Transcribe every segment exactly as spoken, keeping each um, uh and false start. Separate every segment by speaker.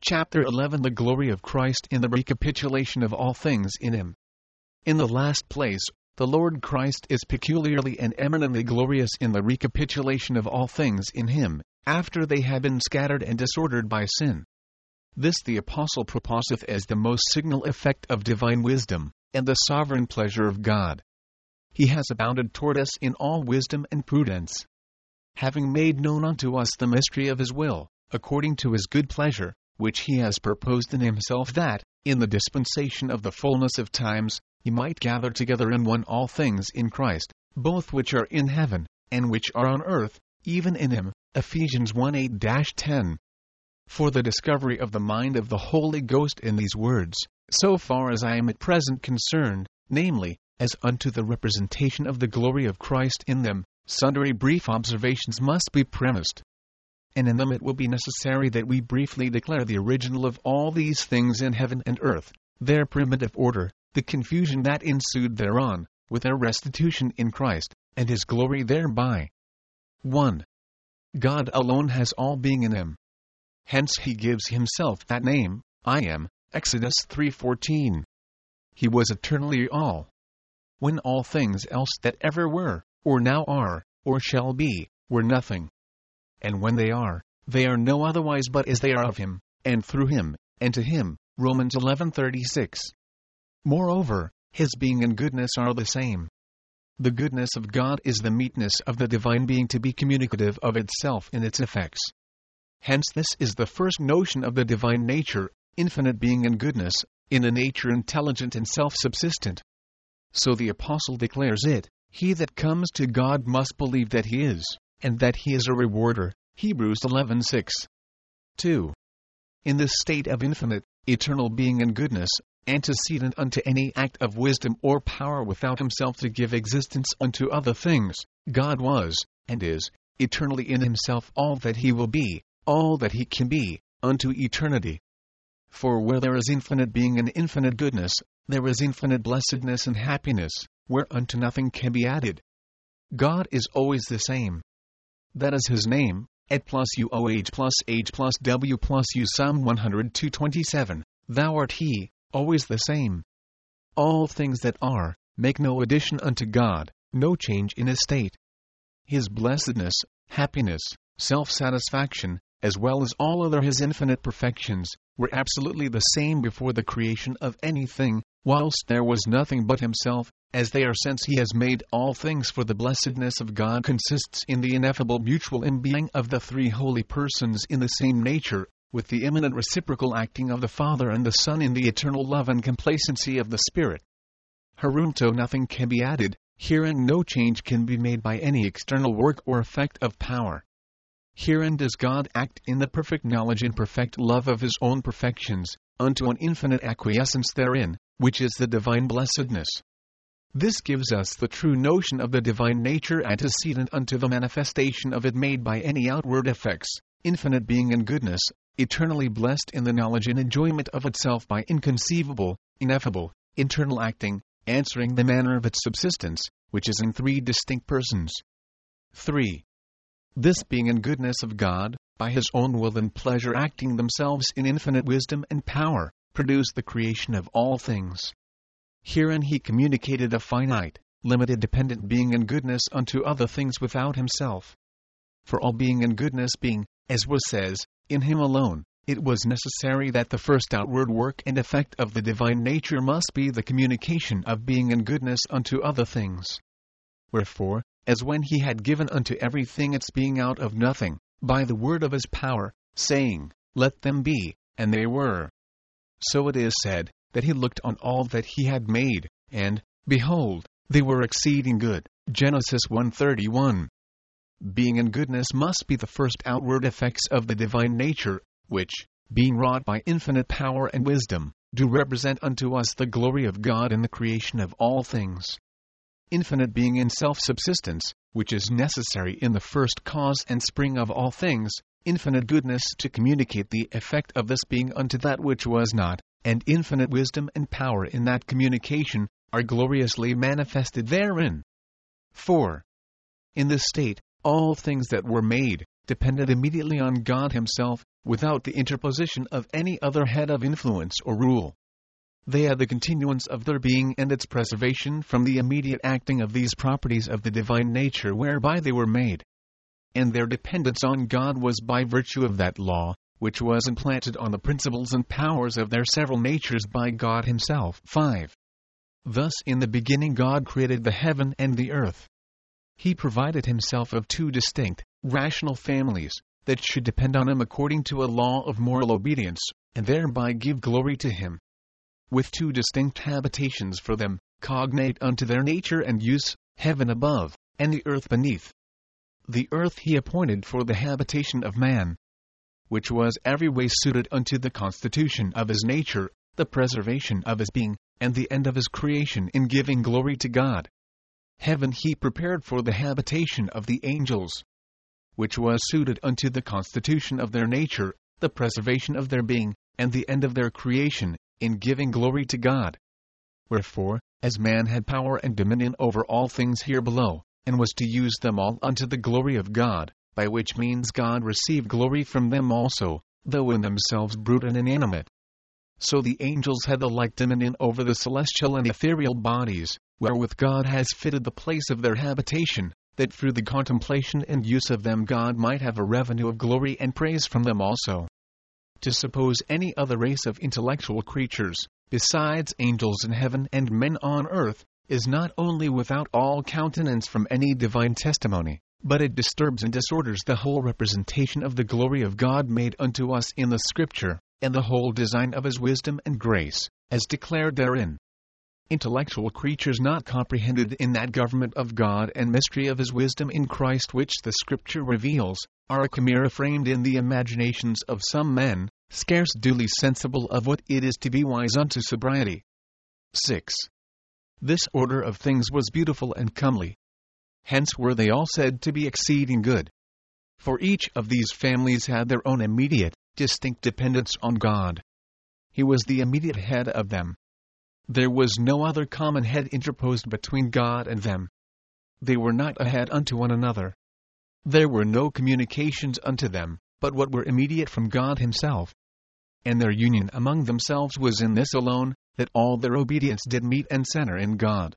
Speaker 1: Chapter eleven The glory of Christ in the recapitulation of all things in Him. In the last place, the Lord Christ is peculiarly and eminently glorious in the recapitulation of all things in Him, after they have been scattered and disordered by sin. This the Apostle proposeth as the most signal effect of divine wisdom, and the sovereign pleasure of God. He has abounded toward us in all wisdom and prudence, having made known unto us the mystery of His will, according to His good pleasure, which He has purposed in Himself, that, in the dispensation of the fullness of times, He might gather together in one all things in Christ, both which are in heaven, and which are on earth, even in Him. Ephesians one eight to ten. For the discovery of the mind of the Holy Ghost in these words, so far as I am at present concerned, namely, as unto the representation of the glory of Christ in them, sundry brief observations must be premised. And in them it will be necessary that we briefly declare the original of all these things in heaven and earth, their primitive order, the confusion that ensued thereon, with their restitution in Christ, and His glory thereby. one. God alone has all being in Him. Hence He gives Himself that name, I am, Exodus three fourteen. He was eternally all, when all things else that ever were, or now are, or shall be, were nothing. And when they are, they are no otherwise but as they are of Him, and through Him, and to Him. Romans eleven thirty-six. Moreover, His being and goodness are the same. The goodness of God is the meetness of the divine being to be communicative of itself in its effects. Hence this is the first notion of the divine nature, infinite being and goodness, in a nature intelligent and self-subsistent. So the Apostle declares it, he that comes to God must believe that He is, and that He is a rewarder. Hebrews eleven six. two. In this state of infinite, eternal being and goodness, antecedent unto any act of wisdom or power without Himself to give existence unto other things, God was, and is, eternally in Himself all that He will be, all that He can be, unto eternity. For where there is infinite being and infinite goodness, there is infinite blessedness and happiness, whereunto nothing can be added. God is always the same. That is His name, et plus u o h plus h plus w plus u. Psalm one oh two twenty-seven, Thou art He, always the same. All things that are, make no addition unto God, no change in His state. His blessedness, happiness, self-satisfaction, as well as all other His infinite perfections, were absolutely the same before the creation of anything, whilst there was nothing but Himself, as they are since He has made all things. For the blessedness of God consists in the ineffable mutual imbeing of the three holy persons in the same nature, with the immanent reciprocal acting of the Father and the Son in the eternal love and complacency of the Spirit. Herunto nothing can be added, herein no change can be made by any external work or effect of power. Herein does God act in the perfect knowledge and perfect love of His own perfections, unto an infinite acquiescence therein, which is the divine blessedness. This gives us the true notion of the divine nature antecedent unto the manifestation of it made by any outward effects, infinite being and goodness, eternally blessed in the knowledge and enjoyment of itself by inconceivable, ineffable, internal acting, answering the manner of its subsistence, which is in three distinct persons. three. This being and goodness of God, by His own will and pleasure acting themselves in infinite wisdom and power, produce the creation of all things. Herein He communicated a finite, limited dependent being and goodness unto other things without Himself. For all being and goodness being, as was says, in Him alone, it was necessary that the first outward work and effect of the divine nature must be the communication of being and goodness unto other things. Wherefore, as when He had given unto everything its being out of nothing, by the word of His power, saying, Let them be, and they were. So it is said, that He looked on all that He had made, and, behold, they were exceeding good. Genesis one thirty-one. Being and goodness must be the first outward effects of the divine nature, which, being wrought by infinite power and wisdom, do represent unto us the glory of God in the creation of all things. Infinite being in self-subsistence, which is necessary in the first cause and spring of all things, infinite goodness to communicate the effect of this being unto that which was not, and infinite wisdom and power in that communication, are gloriously manifested therein. four. In this state, all things that were made, depended immediately on God Himself, without the interposition of any other head of influence or rule. They had the continuance of their being and its preservation from the immediate acting of these properties of the divine nature whereby they were made. And their dependence on God was by virtue of that law, which was implanted on the principles and powers of their several natures by God Himself. five. Thus in the beginning God created the heaven and the earth. He provided Himself of two distinct, rational families, that should depend on Him according to a law of moral obedience, and thereby give glory to Him. With two distinct habitations for them, cognate unto their nature and use, heaven above, and the earth beneath. The earth He appointed for the habitation of man, which was every way suited unto the constitution of his nature, the preservation of his being, and the end of his creation in giving glory to God. Heaven He prepared for the habitation of the angels, which was suited unto the constitution of their nature, the preservation of their being, and the end of their creation, in giving glory to God. Wherefore, as man had power and dominion over all things here below, and was to use them all unto the glory of God, by which means God received glory from them also, though in themselves brute and inanimate. So the angels had the like dominion over the celestial and ethereal bodies, wherewith God has fitted the place of their habitation, that through the contemplation and use of them God might have a revenue of glory and praise from them also. To suppose any other race of intellectual creatures, besides angels in heaven and men on earth, is not only without all countenance from any divine testimony, but it disturbs and disorders the whole representation of the glory of God made unto us in the Scripture, and the whole design of His wisdom and grace, as declared therein. Intellectual creatures not comprehended in that government of God and mystery of His wisdom in Christ which the Scripture reveals, are a chimera framed in the imaginations of some men, scarce duly sensible of what it is to be wise unto sobriety. six. This order of things was beautiful and comely. Hence were they all said to be exceeding good. For each of these families had their own immediate, distinct dependence on God. He was the immediate head of them. There was no other common head interposed between God and them. They were not a head unto one another. There were no communications unto them, but what were immediate from God Himself. And their union among themselves was in this alone, that all their obedience did meet and center in God.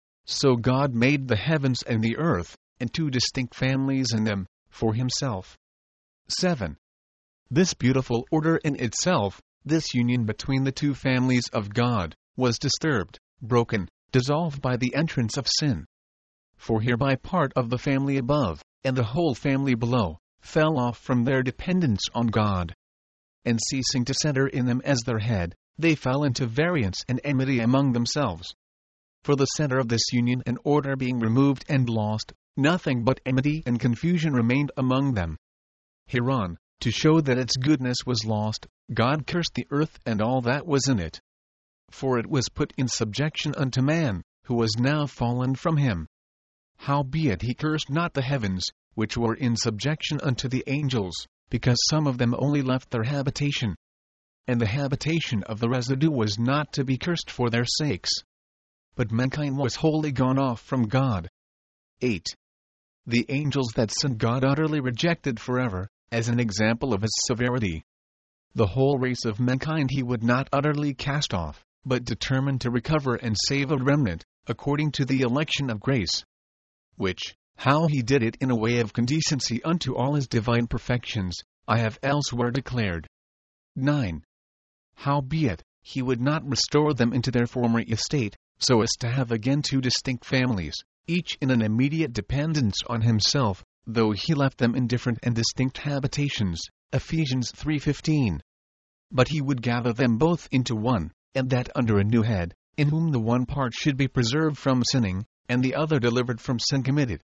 Speaker 1: So God made the heavens and the earth, and two distinct families in them, for Himself. seven. This beautiful order in itself, this union between the two families of God, was disturbed, broken, dissolved by the entrance of sin. For hereby part of the family above, and the whole family below, fell off from their dependence on God. And ceasing to center in them as their head, they fell into variance and enmity among themselves. For the center of this union and order being removed and lost, nothing but enmity and confusion remained among them. Hereon, to show that its goodness was lost, God cursed the earth and all that was in it. For it was put in subjection unto man, who was now fallen from Him. Howbeit He cursed not the heavens, which were in subjection unto the angels, because some of them only left their habitation. And the habitation of the residue was not to be cursed for their sakes. But mankind was wholly gone off from God. eight. The angels that sinned God utterly rejected forever, as an example of His severity. The whole race of mankind He would not utterly cast off, but determined to recover and save a remnant, according to the election of grace. Which, how He did it in a way of condecency unto all His divine perfections, I have elsewhere declared. nine. Howbeit, He would not restore them into their former estate, so as to have again two distinct families, each in an immediate dependence on Himself, though He left them in different and distinct habitations. Ephesians three fifteen. But He would gather them both into one, and that under a new head, in whom the one part should be preserved from sinning, and the other delivered from sin committed.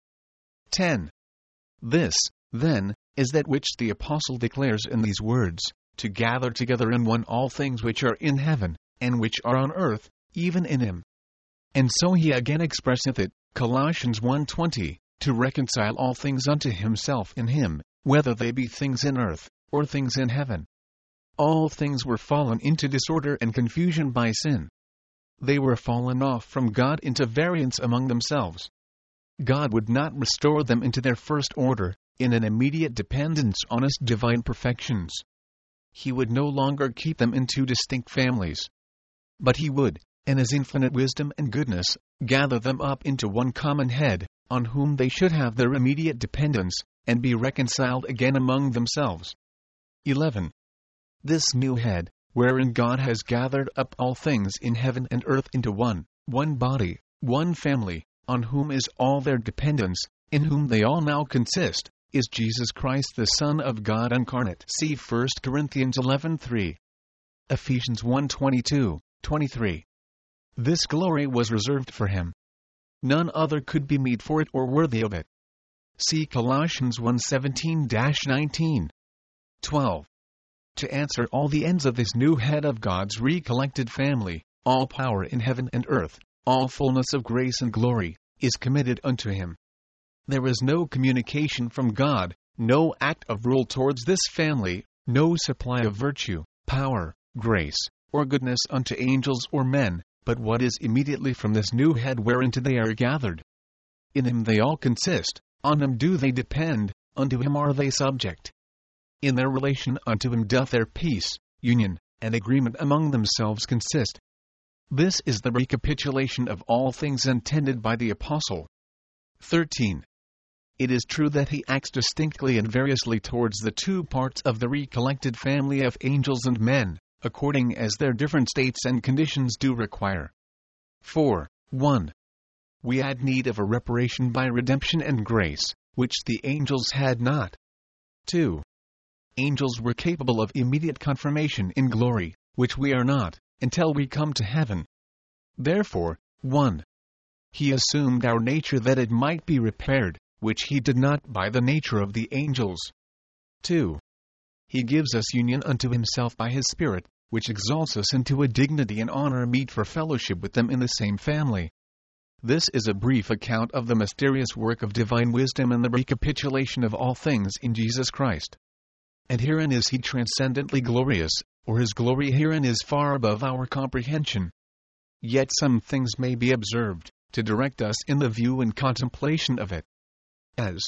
Speaker 1: ten. This, then, is that which the Apostle declares in these words, to gather together in one all things which are in heaven, and which are on earth, even in Him. And so he again expresseth it, Colossians one twenty, to reconcile all things unto Himself in Him, whether they be things in earth, or things in heaven. All things were fallen into disorder and confusion by sin. They were fallen off from God into variance among themselves. God would not restore them into their first order, in an immediate dependence on His divine perfections. he would no longer keep them in two distinct families. But he would, in his infinite wisdom and goodness, gather them up into one common head, on whom they should have their immediate dependence, and be reconciled again among themselves. eleven. This new head, wherein God has gathered up all things in heaven and earth into one, one body, one family, on whom is all their dependence, in whom they all now consist, is Jesus Christ the Son of God incarnate. See First Corinthians eleven three. Ephesians one twenty-two, twenty-three. This glory was reserved for him. None other could be meet for it or worthy of it. See Colossians one seventeen to nineteen. twelve. To answer all the ends of this new head of God's recollected family, all power in heaven and earth, all fullness of grace and glory, is committed unto him. There is no communication from God, no act of rule towards this family, no supply of virtue, power, grace, or goodness unto angels or men, but what is immediately from this new head whereinto they are gathered. In him they all consist, on him do they depend, unto him are they subject. In their relation unto him doth their peace, union, and agreement among themselves consist. This is the recapitulation of all things intended by the Apostle. thirteen. It is true that he acts distinctly and variously towards the two parts of the recollected family of angels and men, according as their different states and conditions do require. four. one. We had need of a reparation by redemption and grace, which the angels had not. two. Angels were capable of immediate confirmation in glory, which we are not, until we come to heaven. Therefore, one. He assumed our nature that it might be repaired, which he did not by the nature of the angels. two. He gives us union unto himself by his Spirit, which exalts us into a dignity and honor meet for fellowship with them in the same family. This is a brief account of the mysterious work of divine wisdom and the recapitulation of all things in Jesus Christ. And herein is he transcendently glorious, or his glory herein is far above our comprehension. Yet some things may be observed, to direct us in the view and contemplation of it. As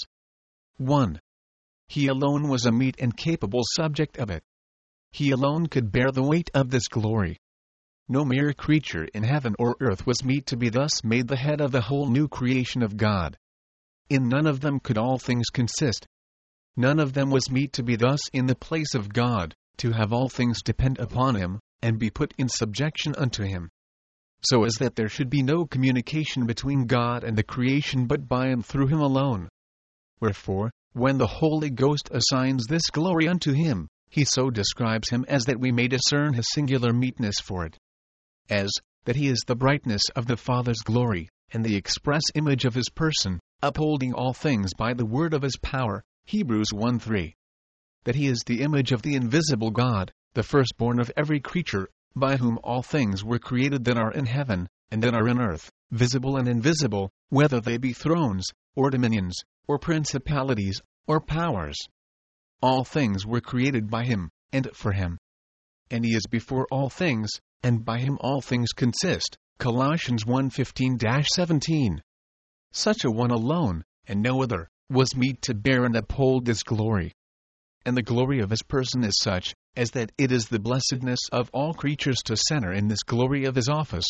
Speaker 1: one. He alone was a meet and capable subject of it. He alone could bear the weight of this glory. No mere creature in heaven or earth was meet to be thus made the head of the whole new creation of God. In none of them could all things consist. None of them was meet to be thus in the place of God, to have all things depend upon him, and be put in subjection unto him. So as that there should be no communication between God and the creation but by and through him alone. Wherefore, when the Holy Ghost assigns this glory unto him, he so describes him as that we may discern his singular meetness for it. As, that he is the brightness of the Father's glory, and the express image of his person, upholding all things by the word of his power, Hebrews one three. That he is the image of the invisible God, the firstborn of every creature, by whom all things were created that are in heaven, and that are in earth, visible and invisible, whether they be thrones, or dominions, or principalities, or powers. All things were created by him, and for him. And he is before all things, and by him all things consist. Colossians one fifteen to seventeen. Such a one alone, and no other, was meet to bear and uphold this glory. And the glory of his person is such, as that it is the blessedness of all creatures to center in this glory of his office.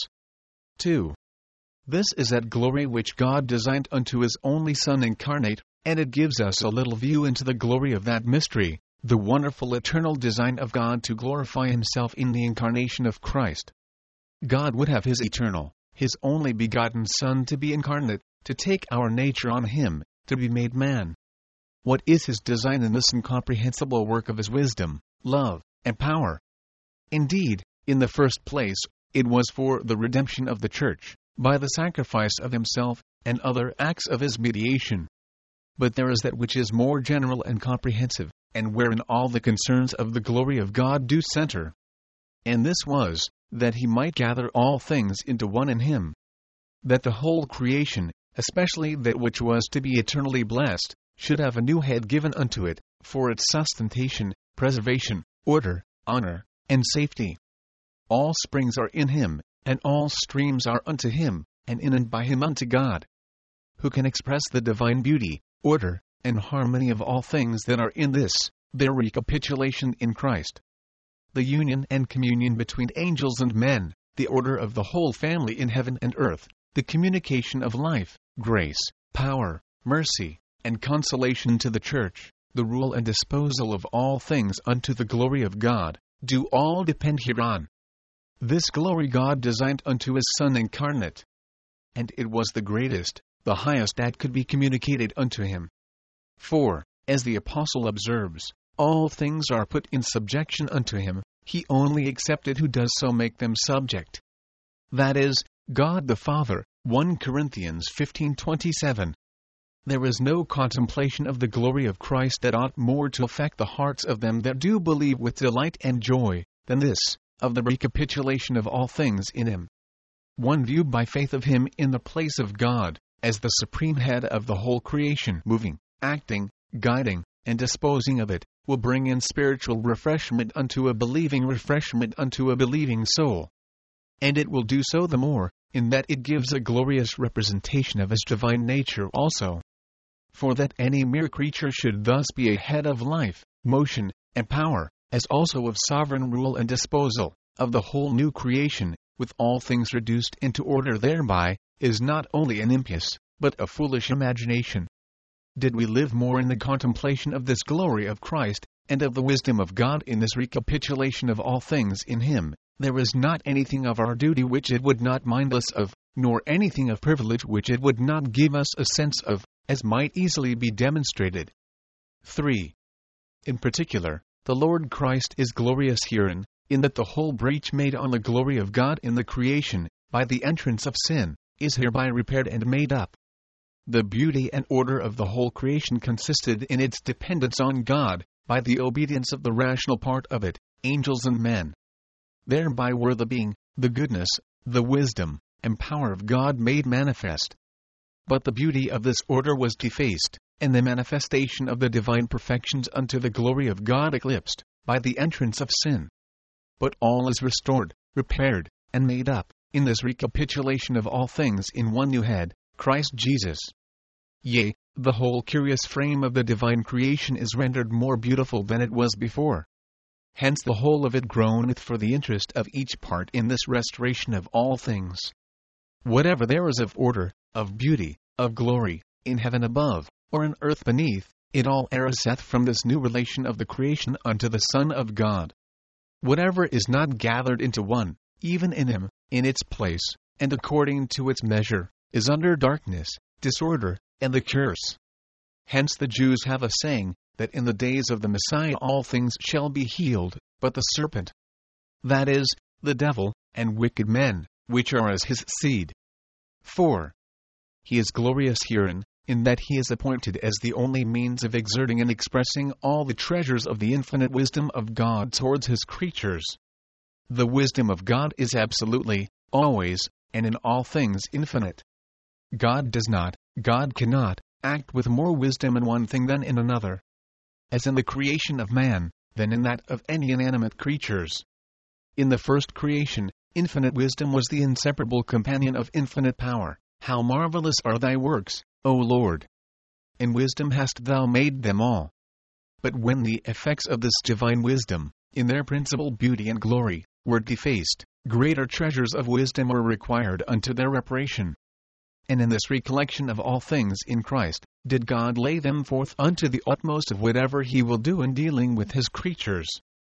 Speaker 1: two. This is that glory which God designed unto his only Son incarnate, and it gives us a little view into the glory of that mystery, the wonderful eternal design of God to glorify himself in the incarnation of Christ. God would have his eternal, his only begotten Son to be incarnate, to take our nature on him, to be made man. What is his design in this incomprehensible work of his wisdom, love, and power? Indeed, in the first place, it was for the redemption of the church, by the sacrifice of himself, and other acts of his mediation. But there is that which is more general and comprehensive, and wherein all the concerns of the glory of God do center. And this was, that he might gather all things into one in him. That the whole creation, especially that which was to be eternally blessed, should have a new head given unto it, for its sustentation, preservation, order, honor, and safety. All springs are in him, and all streams are unto him, and in and by him unto God. Who can express the divine beauty, order, and harmony of all things that are in this, their recapitulation in Christ? the union and communion between angels and men, the order of the whole family in heaven and earth, the communication of life, grace, power, mercy, and consolation to the church, the rule and disposal of all things unto the glory of God, do all depend hereon. This glory God designed unto his Son incarnate. And it was the greatest, the highest that could be communicated unto him. For, as the Apostle observes, all things are put in subjection unto him, he only excepted who does so make them subject. That is, God the Father, First Corinthians fifteen twenty-seven. There is no contemplation of the glory of Christ that ought more to affect the hearts of them that do believe with delight and joy, than this, of the recapitulation of all things in him. One view by faith of him in the place of God, as the supreme head of the whole creation, moving, acting, guiding, and disposing of it, will bring in spiritual refreshment unto a believing refreshment unto a believing soul. And it will do so the more, in that it gives a glorious representation of his divine nature also. For that any mere creature should thus be a head of life, motion, and power, as also of sovereign rule and disposal, of the whole new creation, with all things reduced into order thereby, is not only an impious, but a foolish imagination. Did we live more in the contemplation of this glory of Christ, and of the wisdom of God in this recapitulation of all things in him, there is not anything of our duty which it would not mind us of, nor anything of privilege which it would not give us a sense of, as might easily be demonstrated. three. In particular, the Lord Christ is glorious herein, in that the whole breach made on the glory of God in the creation, by the entrance of sin, is hereby repaired and made up. The beauty and order of the whole creation consisted in its dependence on God, by the obedience of the rational part of it, angels and men. Thereby were the being, the goodness, the wisdom, and power of God made manifest. But the beauty of this order was defaced, and the manifestation of the divine perfections unto the glory of God eclipsed, by the entrance of sin. But all is restored, repaired, and made up, in this recapitulation of all things in one new head, Christ Jesus. Yea, the whole curious frame of the divine creation is rendered more beautiful than it was before. Hence the whole of it groaneth for the interest of each part in this restoration of all things. Whatever there is of order, of beauty, of glory, in heaven above, or in earth beneath, it all ariseth from this new relation of the creation unto the Son of God. Whatever is not gathered into one, even in him, in its place, and according to its measure, is under darkness, disorder, and the curse. Hence the Jews have a saying, that in the days of the Messiah all things shall be healed, but the serpent, that is, the devil, and wicked men, which are as his seed. four. He is glorious herein, in that he is appointed as the only means of exerting and expressing all the treasures of the infinite wisdom of God towards his creatures. The wisdom of God is absolutely, always, and in all things infinite. God does not, God cannot, act with more wisdom in one thing than in another. As in the creation of man, than in that of any inanimate creatures. In the first creation, infinite wisdom was the inseparable companion of infinite power. How marvelous are thy works, O Lord! In wisdom hast thou made them all. But when the effects of this divine wisdom, in their principal beauty and glory, were defaced, greater treasures of wisdom were required unto their reparation. And in this recollection of all things in Christ, did God lay them forth unto the utmost of whatever he will do in dealing with his creatures.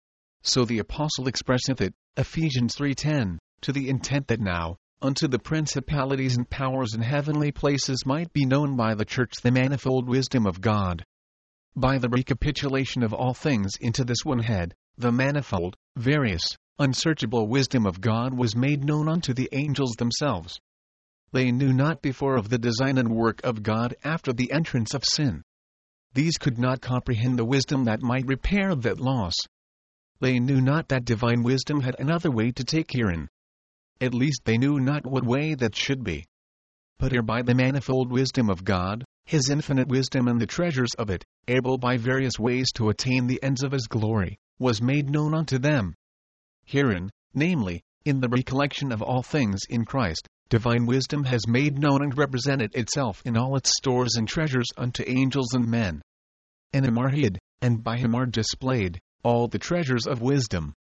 Speaker 1: So the Apostle expresseth it, Ephesians three ten, to the intent that now, unto the principalities and powers in heavenly places might be known by the church the manifold wisdom of God. By the recapitulation of all things into this one head, the manifold, various, unsearchable wisdom of God was made known unto the angels themselves. They knew not before of the design and work of God after the entrance of sin. These could not comprehend the wisdom that might repair that loss. They knew not that divine wisdom had another way to take herein. At least they knew not what way that should be. But hereby the manifold wisdom of God, his infinite wisdom and the treasures of it, able by various ways to attain the ends of his glory, was made known unto them. Herein, namely, in the recollection of all things in Christ, divine wisdom has made known and represented itself in all its stores and treasures unto angels and men. And him are hid, and by him are displayed, all the treasures of wisdom,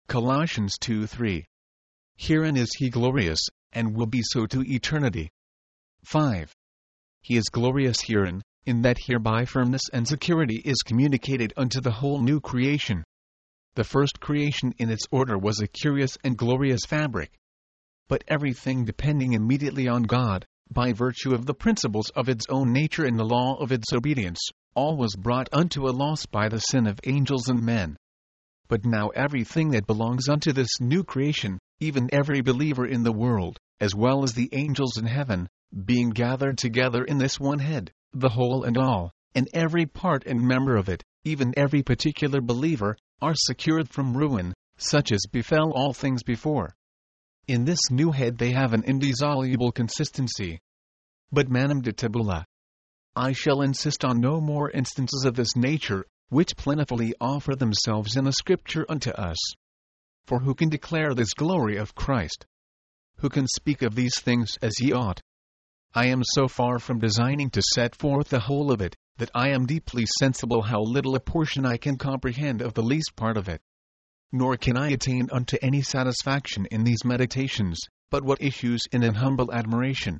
Speaker 1: Colossians two three. Herein is he glorious, and will be so to eternity. five. He is glorious herein, in that hereby firmness and security is communicated unto the whole new creation. The first creation in its order was a curious and glorious fabric. But everything depending immediately on God, by virtue of the principles of its own nature and the law of its obedience, all was brought unto a loss by the sin of angels and men. But now everything that belongs unto this new creation, even every believer in the world, as well as the angels in heaven, being gathered together in this one head, the whole and all, and every part and member of it, even every particular believer, are secured from ruin, such as befell all things before. In this new head they have an indissoluble consistency. But manum de tabula. I shall insist on no more instances of this nature, which plentifully offer themselves in the Scripture unto us. For who can declare this glory of Christ? Who can speak of these things as he ought? I am so far from designing to set forth the whole of it, that I am deeply sensible how little a portion I can comprehend of the least part of it. Nor can I attain unto any satisfaction in these meditations, but what issues in an humble admiration,